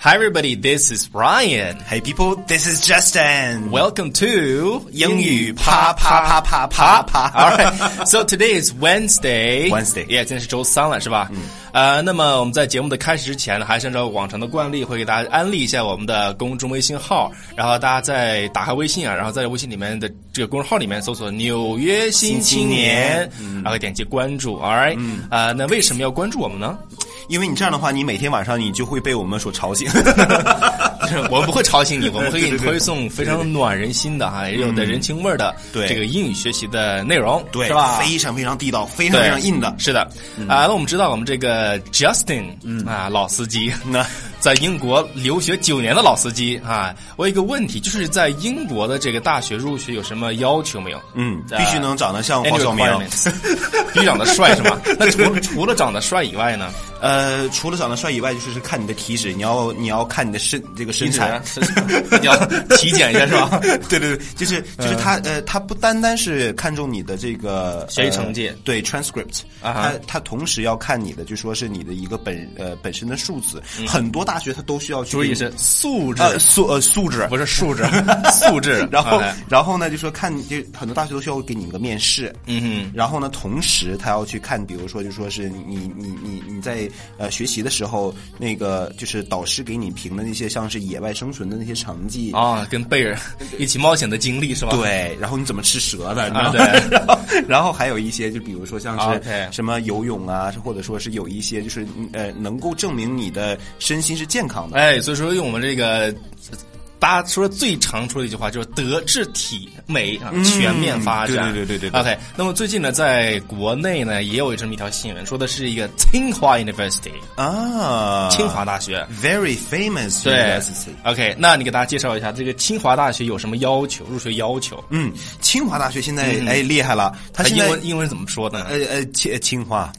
Hi everybody, this is Ryan. Hey people, this is Justin. Welcome to 英语啪啪啪啪啪啪。 All right, so today is Wednesday. Yeah, 今天是周三了，是吧？那么我们在节目的开始之前呢，还是按照往常的惯例，会给大家安利一下我们的公众微信号，然后大家再打开微信啊，然后在微信里面的这个公众号里面搜索纽约新青年，然后点击关注。All right，那为什么要关注我们呢？ 因为你这样的话，你每天晚上你就会被我们所吵醒。 我们不会吵醒你，我们会给你推送非常暖人心的也有的人情味的这个英语学习的内容， 对， 是吧？ 非常非常地道，非常非常硬的。 是的，那我们知道我们这个 Justin 老司机，在英国留学9年的老司机我有一个问题，就是在英国的这个大学入学有什么要求没有？ 必须能长得像黄晓明， 必须长得帅是吗？那除了长得帅以外呢？ 除了长得帅以外，就是看你的体脂，你要看你的身材， 你要体检一下是吧？ 对对对，就是他不单单是看重你的这个学习成绩， 对 transcript，他同时要看你的，就说是你的一个本身的数字，很多大学他都需要去， 注意是素质， 素质不是数质，素质。 然后呢，就说就很多大学都需要给你一个面试，然后呢，同时他要去看，比如说就说是你在学习的时候，那个就是导师给你评的那些像是野外生存的那些成绩跟贝尔一起冒险的经历是吧？ 对，然后你怎么吃蛇的， 对， 然后还有一些就比如说像是什么游泳啊，或者说是有一些就是能够证明你的身心是健康的。 所以说用我们这个。大家说最常说的一句话就是德智体美全面发展。 对。 OK， 那么最近呢，在国内呢也有这么一条新闻，说的是一个清华 University 清华大学 ，very famous university。 OK， 那你给大家介绍一下这个清华大学有什么要求？入学要求？ 清华大学现在厉害了，它现在英文怎么说呢？ 清华。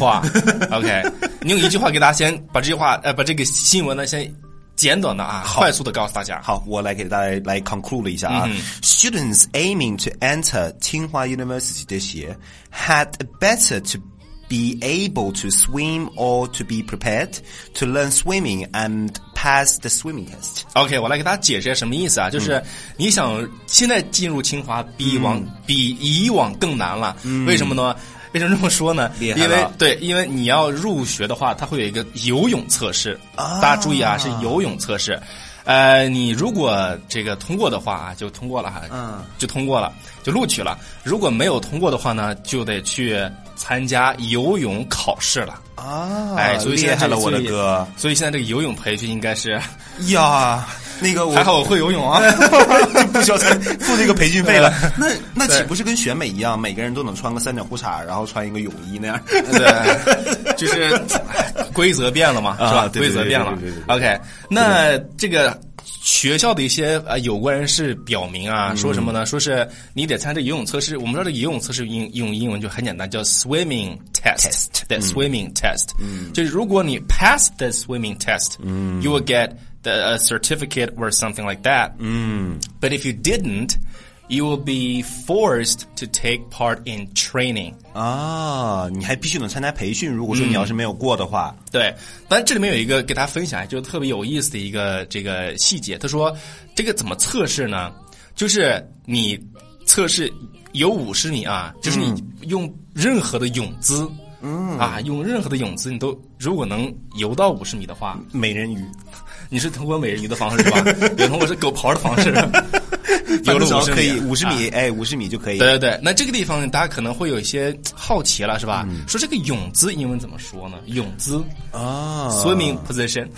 OK， 你用一句话给大家先把这句话把这个新闻呢先。简短的快速的告诉大家。 好，我来给大家来 conclude 一下Students aiming to enter Tsinghua University this year had better to be able to swim or to be prepared to learn swimming and pass the swimming test. OK， 我来给大家解释一下什么意思啊？就是你想现在进入清华比以往更难了，为什么呢？为什么这么说呢？因为你要入学的话，它会有一个游泳测试。大家注意是游泳测试。你如果这个通过的话就通过了就通过了，就录取了。如果没有通过的话呢，就得去参加游泳考试了。所以厉害了我的哥！ 所以现在这个游泳培训应该是呀。那个还好我会游泳不需要付这个培训费了。那岂不是跟选美一样，每个人都能穿个3角裤衩，然后穿一个泳衣那样？ 对，就是规则变了嘛，是吧？规则变了。OK， 那这个学校的一些有关人士表明说什么呢？说是你得参加这游泳测试。我们知道这个游泳测试用英文就很简单，叫 swimming test。The swimming test，就是如果你 pass the swimming test，you will get a certificate or something like that. But if you didn't, you will be forced to take part in training. 你还必须能参加培训，如果说你要是没有过的话。 对，但这里面有一个给大家分享，就是特别有意思的一个这个细节。他说这个怎么测试呢？就是你测试游50米就是你用任何的泳姿用任何的泳姿，你都如果能游到50米的话， 美人鱼。 你是通过美人鱼的方式是吧？有通过是狗刨的方式。游了50米可以50米，50米就可以。 对，那这个地方大家可能会有一些好奇了，是吧？说这个泳姿英文怎么说呢？泳姿swimming position。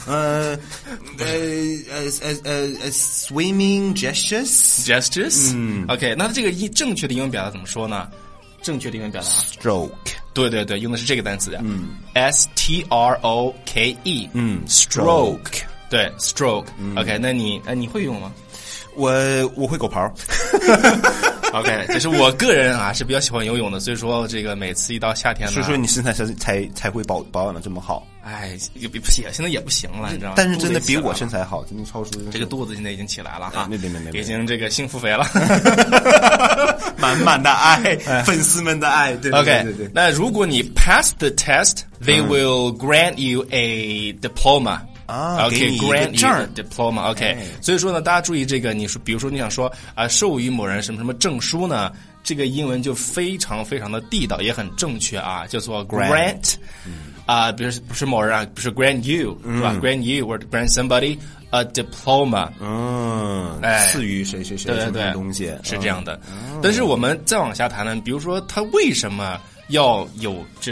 swimming gestures。 OK， 那这个正确的英文表达怎么说呢？正确的英文表达 stroke。 对，用的是这个单词STROKE。stroke。对 stroke。OK， 那你会用吗？ 我会狗刨。 OK， 就是我个人是比较喜欢游泳的，所以说这个每次一到夏天呢， 所以说你身材才会保养的这么好。 现在也不行了，你知道吗？ 但是真的比我身材好，真的超出这个肚子现在已经起来了没， 已经这个幸福肥了， 满满的爱，粉丝们的爱。对 ，OK， 那如果你 pass the test，they will grant you a diploma。 OK, 给你一个 grant 证 you a diploma. OK，所以说呢，大家注意这个，你说，比如说你想说授予某人什么什么证书呢？这个英文就非常非常的地道，也很正确啊，叫做 grant。比如不是某人啊，比如说 grant you，是吧？grant you or grant somebody a diploma。 赐予谁谁谁什么东西， 是这样的。但是我们再往下谈呢，比如说他为什么要有就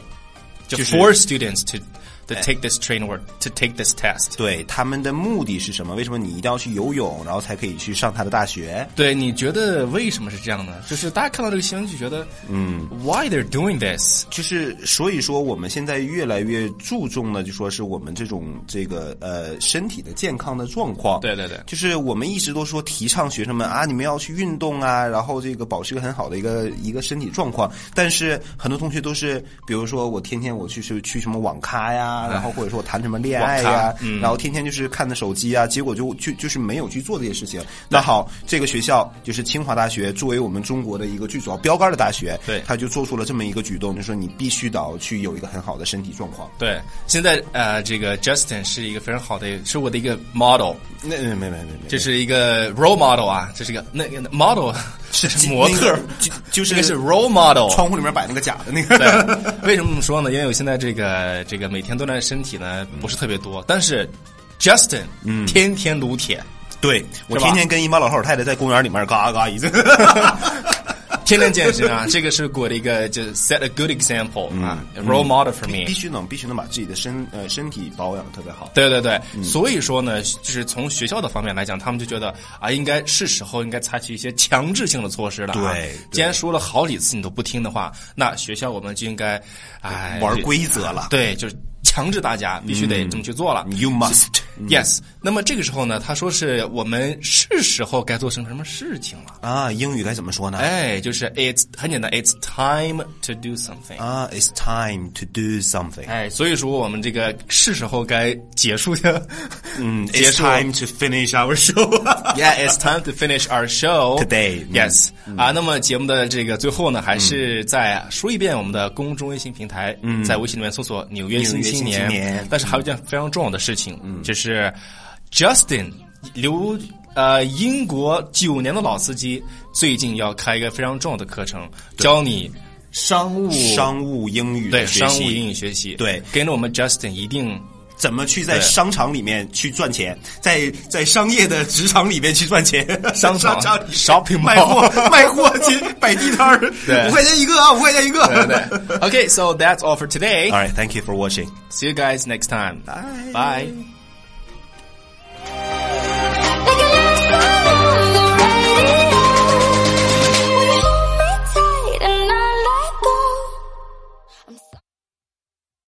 force students to take this training or to take this test？ 对，他们的目的是什么？为什么你一定要去游泳，然后才可以去上他的大学？ 对，你觉得为什么是这样呢？就是大家看到这个新闻就觉得，why they're doing this？ 就是所以说我们现在越来越注重的，就说是我们这个身体的健康的状况。 对对对， 就是我们一直都说提倡学生们啊，你们要去运动啊，然后这个保持一个很好的一个身体状况。但是很多同学都是，比如说我天天我去什么网咖呀。然后或者说我谈什么恋爱呀，然后天天就是看着手机啊，结果就是没有去做这些事情。那好，这个学校就是清华大学，作为我们中国的一个最主要标杆的大学， 对， 他就做出了这么一个举动，就是说你必须得去有一个很好的身体状况。 对，现在这个 Justin 是一个非常好的，是我的一个 model。 没， 这是一个 role model 啊，这是一个那个 model 是模特， 就是那个是 role model。 窗户里面摆那个假的那个。 对，为什么这么说呢？因为我现在这个每天锻炼身体呢不是特别多，但是 Justin 天天撸铁。 对，我天天跟一帮老头老太太在公园里面嘎嘎一阵。 天天健身啊，这个是我的一个就 set a good example 啊 ，role model for me。 必须能把自己的身体保养得特别好。 对对对，所以说呢，就是从学校的方面来讲，他们就觉得啊，是时候应该采取一些强制性的措施了。 对， 既然说了好几次你都不听的话，那学校我们就应该玩规则了。 对，就是强制大家必须得这么去做了。 You must yes。那么这个时候呢，他说是我们是时候该做什么事情了啊？英语该怎么说呢？ 就是很简单 ，It's time to do something。 It's time to do something。 所以说我们这个是时候该结束的。 It's time to finish our show。 Yeah, it's time to finish our show today. Yes。那么节目的这个最后呢，还是再说一遍我们的公众微信平台，在微信里面搜索纽约新青年。但是还有一件非常重要的事情，就是Justin 英国9年的老司机，最近要开一个非常重要的课程，教你商务英语对学习， 商务英语学习。 对， 跟着我们 Justin 一定怎么去在商场里面去赚钱，在商业的职场里面去赚钱。 商场 shopping mall 卖货去摆地摊儿，5块钱一个啊，5块钱一个。 对。Okay, so that's all for today. All right, thank you for watching. See you guys next time. Bye. Bye.